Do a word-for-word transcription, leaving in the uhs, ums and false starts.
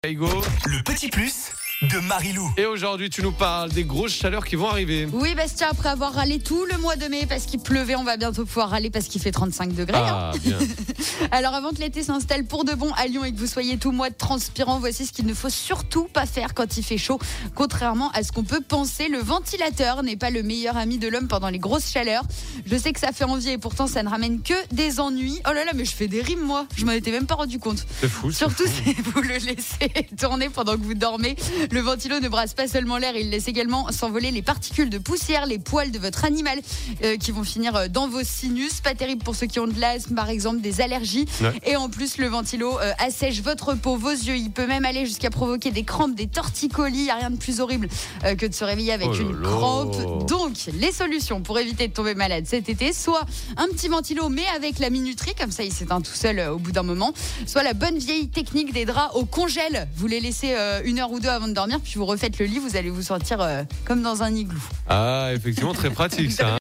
Hugo. Le petit plus de Marilou. Et aujourd'hui, tu nous parles des grosses chaleurs qui vont arriver. Oui, Bastien, après avoir râlé tout le mois de mai parce qu'il pleuvait, on va bientôt pouvoir râler parce qu'il fait trente-cinq degrés. Ah, hein. bien. Alors, avant que l'été s'installe pour de bon à Lyon et que vous soyez tout mois de transpirant, voici ce qu'il ne faut surtout pas faire quand il fait chaud. Contrairement à ce qu'on peut penser, le ventilateur n'est pas le meilleur ami de l'homme pendant les grosses chaleurs. Je sais que ça fait envie et pourtant, ça ne ramène que des ennuis. Oh là là, mais je fais des rimes, moi. Je m'en étais même pas rendu compte. C'est fou. c'est Surtout fou. si vous le laissez tourner pendant que vous dormez. Le ventilo ne brasse pas seulement l'air, il laisse également s'envoler les particules de poussière, les poils de votre animal euh, qui vont finir dans vos sinus. Pas terrible pour ceux qui ont de l'asthme, par exemple, des allergies. Ouais. Et en plus, le ventilo euh, assèche votre peau, vos yeux. Il peut même aller jusqu'à provoquer des crampes, des torticolis. Il n'y a rien de plus horrible euh, que de se réveiller avec Oh là une là. crampe. Donc, les solutions pour éviter de tomber malade cet été, soit un petit ventilo, mais avec la minuterie, comme ça il s'éteint tout seul euh, au bout d'un moment, soit la bonne vieille technique des draps au congèle. Vous les laissez euh, une heure ou deux avant de dormir, puis vous refaites le lit, vous allez vous sentir euh, comme dans un igloo. Ah, effectivement, très pratique ça. hein.